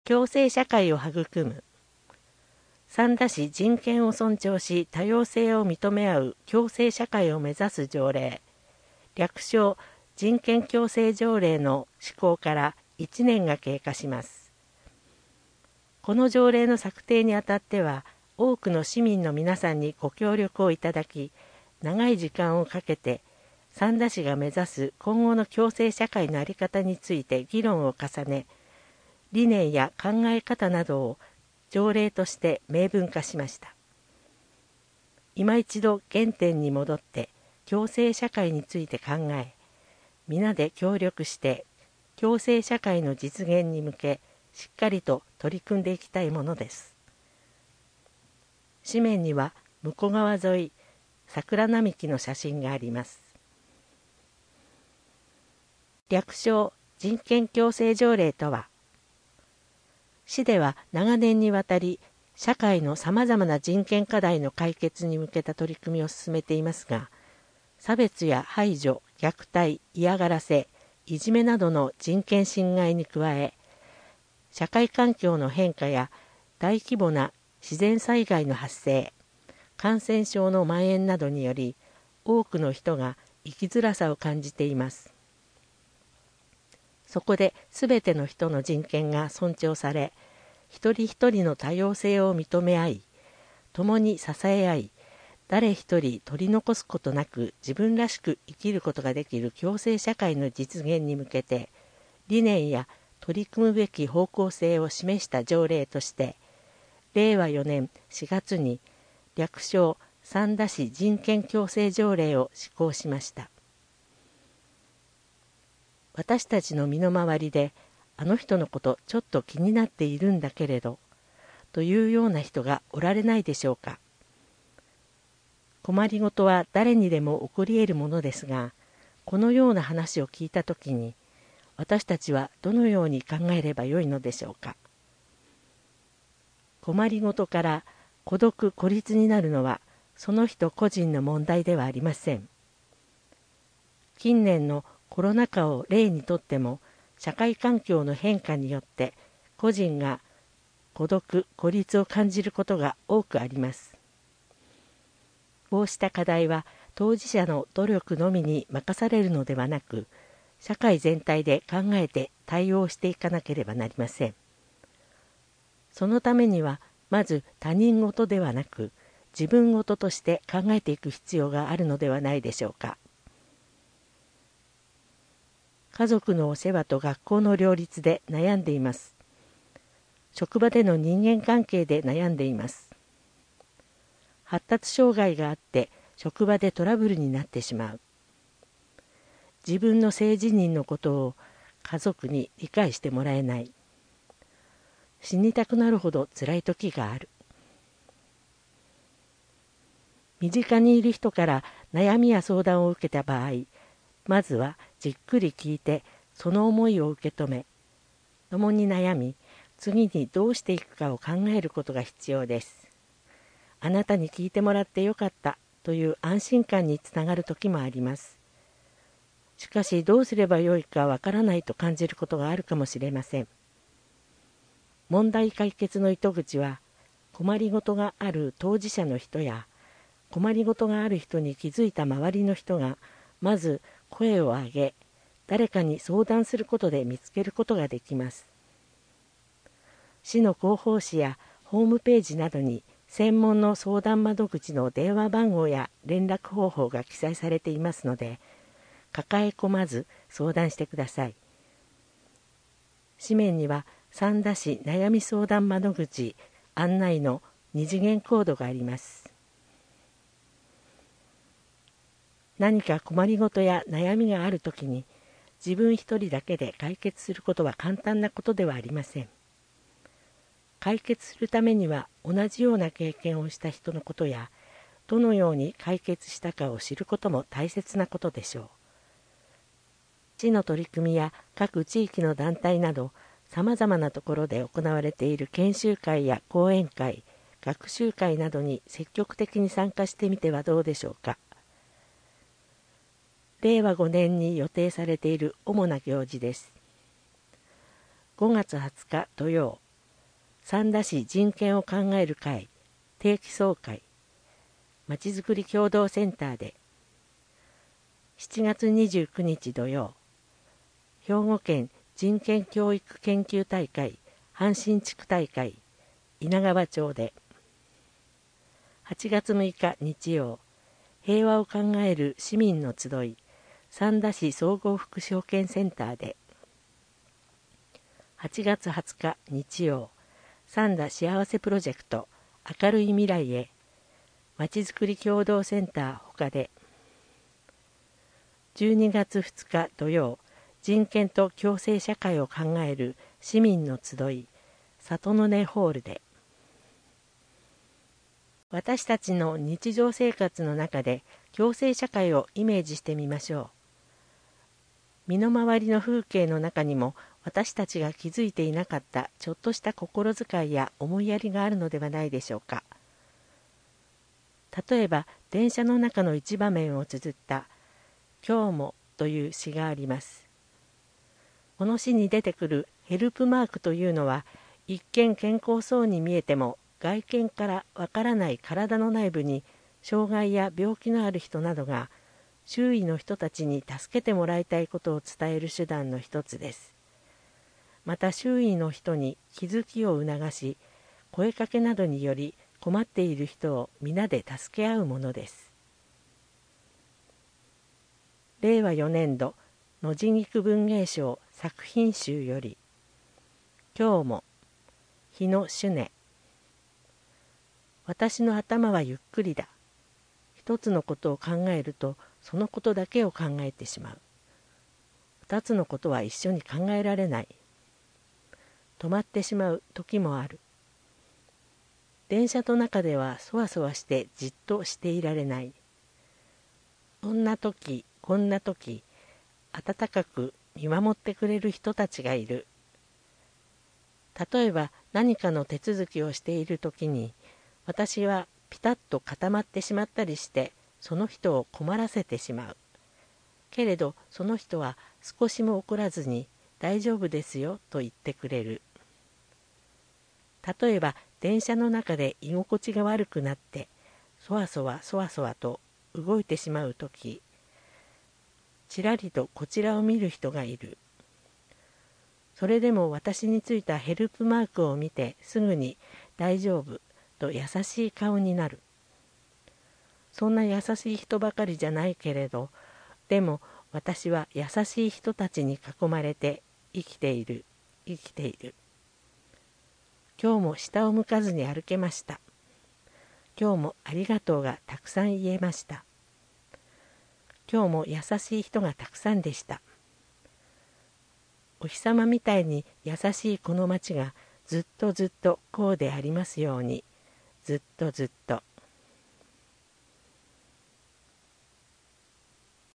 共生社会を育む。三田市人権を尊重し多様性を認め合う共生社会を目指す条例、略称人権共生条例の施行から1年が経過します。この条例の策定にあたっては、多くの市民の皆さんにご協力をいただき、長い時間をかけて三田市が目指す今後の共生社会の在り方について議論を重ね、理念や考え方などを条例として明文化しました。今一度原点に戻って共生社会について考え、皆で協力して共生社会の実現に向けしっかりと取り組んでいきたいものです。紙面には向こう側沿い桜並木の写真があります。略称人権共生条例とは、市では長年にわたり社会のさまざまな人権課題の解決に向けた取り組みを進めていますが、差別や排除、虐待、嫌がらせ、いじめなどの人権侵害に加え、社会環境の変化や大規模な自然災害の発生、感染症の蔓延などにより、多くの人が生きづらさを感じています。そこで全ての人の人権が尊重され、一人一人の多様性を認め合い、共に支え合い、誰一人取り残すことなく自分らしく生きることができる共生社会の実現に向けて、理念や取り組むべき方向性を示した条例として、令和4年4月に略称三田市人権共生条例を施行しました。私たちの身の回りで、あの人のことちょっと気になっているんだけれど、というような人がおられないでしょうか。困りごとは誰にでも起こり得るものですが、このような話を聞いたときに、私たちはどのように考えればよいのでしょうか。困りごとから孤独・孤立になるのは、その人個人の問題ではありません。近年のコロナ禍を例にとっても、社会環境の変化によって個人が孤独・孤立を感じることが多くあります。こうした課題は当事者の努力のみに任されるのではなく、社会全体で考えて対応していかなければなりません。そのためには、まず他人事ではなく、自分事として考えていく必要があるのではないでしょうか。家族のお世話と学校の両立で悩んでいます。職場での人間関係で悩んでいます。発達障害があって職場でトラブルになってしまう。自分の性自認のことを家族に理解してもらえない。死にたくなるほど辛い時がある。身近にいる人から悩みや相談を受けた場合、まずはじっくり聞いてその思いを受け止め、共に悩み、次にどうしていくかを考えることが必要です。あなたに聞いてもらってよかったという安心感につながる時もあります。しかしどうすればよいかわからないと感じることがあるかもしれません。問題解決の糸口は、困りごとがある当事者の人や、困りごとがある人に気づいた周りの人が、まず声を上げ、誰かに相談することで見つけることができます。市の広報誌やホームページなどに専門の相談窓口の電話番号や連絡方法が記載されていますので、抱え込まず相談してください。紙面には三田市悩み相談窓口案内の2次元コードがあります。何か困りごとや悩みがあるときに、自分一人だけで解決することは簡単なことではありません。解決するためには同じような経験をした人のことや、どのように解決したかを知ることも大切なことでしょう。市の取り組みや各地域の団体など、さまざまなところで行われている研修会や講演会、学習会などに積極的に参加してみてはどうでしょうか。令和5年に予定されている主な行事です。5月20日土曜、 三田市人権を考える会定期総会まちづくり共同センターで7月29日土曜、兵庫県人権教育研究大会阪神地区大会稲川町で8月6日日曜、平和を考える市民の集い三田市総合福祉保健センターで8月20日日曜、三田幸せプロジェクト明るい未来へまちづくり共同センター他で12月2日土曜、人権と共生社会を考える市民の集い里の根ホールで私たちの日常生活の中で共生社会をイメージしてみましょう。身の回りの風景の中にも私たちが気づいていなかったちょっとした心遣いや思いやりがあるのではないでしょうか。例えば電車の中の一場面を綴った今日もという詩があります。この詩に出てくるヘルプマークというのは一見健康そうに見えても外見からわからない体の内部に障害や病気のある人などが周囲の人たちに助けてもらいたいことを伝える手段の一つです。また周囲の人に気づきを促し、声かけなどにより困っている人を皆で助け合うものです。令和4年度野地菊文芸賞作品集より今日も日の主音。私の頭はゆっくりだ。一つのことを考えるとそのことだけを考えてしまう。二つのことは一緒に考えられない。止まってしまう時もある。電車の中ではそわそわしてじっとしていられない。そんな時、こんな時、温かく見守ってくれる人たちがいる。例えば何かの手続きをしている時に、私はピタッと固まってしまったりしてその人を困らせてしまう。けれどその人は少しも怒らずに大丈夫ですよと言ってくれる。例えば電車の中で居心地が悪くなってそわそわと動いてしまうとき、ちらりとこちらを見る人がいる。それでも私についたヘルプマークを見てすぐに大丈夫と優しい顔になる。そんな優しい人ばかりじゃないけれど、でも私は優しい人たちに囲まれて生きている。今日も下を向かずに歩けました。今日もありがとうがたくさん言えました。今日も優しい人がたくさんでした。お日様みたいに優しいこの街がずっとこうでありますように。ずっと。